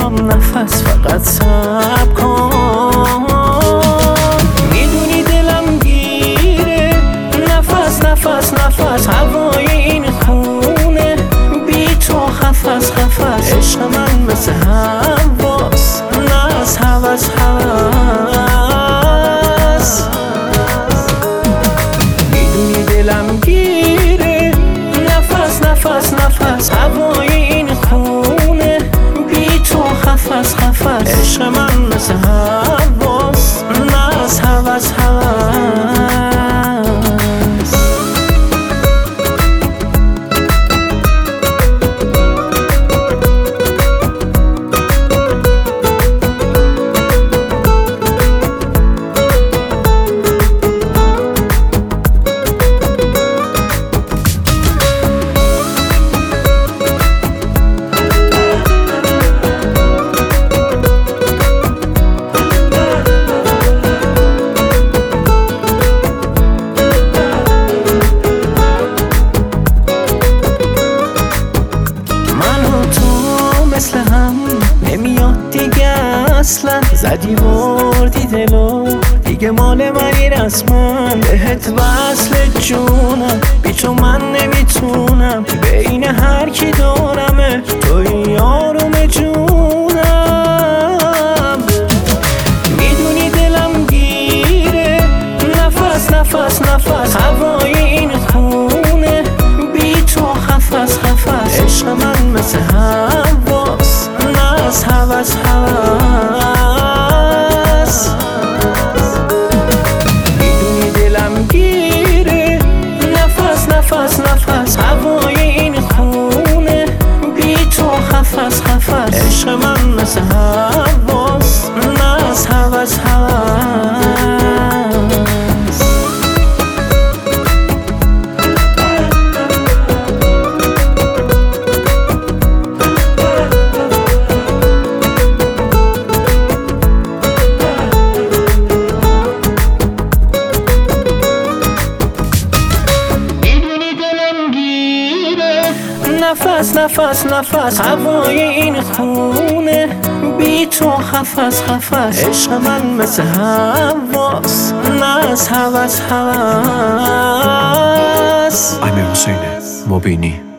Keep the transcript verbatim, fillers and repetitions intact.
میام نفس فقط صبر کن. میدونی دلم گیره نفس نفس نفس هوای این خونه بی تو خفس خفس. عشق من مثل هواس نه از هوس هوس. میدونی دلم گیره نفس نفس نفس هوای این خونه بی تو خفس خفس. عشق من مثل هواس نه از هوس هوس. مثل هم نمیاد دیگه اصلا. زدی بردی دلو دیگه مال منی رسما. بهت وصل جونم بی تو من نمیتونم. بین هر کی دارمه توی یارم جونم. میدونی دلم گیره نفس نفس نفس هوای این خونه بی تو خفس خفس. عشق من مثل هواس نه از هوس هوس. میدونی دلم گیره نفس نفس نفس هوای این خونه بی تو خفس خفس. عشق من مثل هواس نه از هوس هوس. نفس نفس نفس هوای این خونه بی تو خفس خفس. عشق من مثل هواس نه از هوس هوس. امیر حسین مبینی.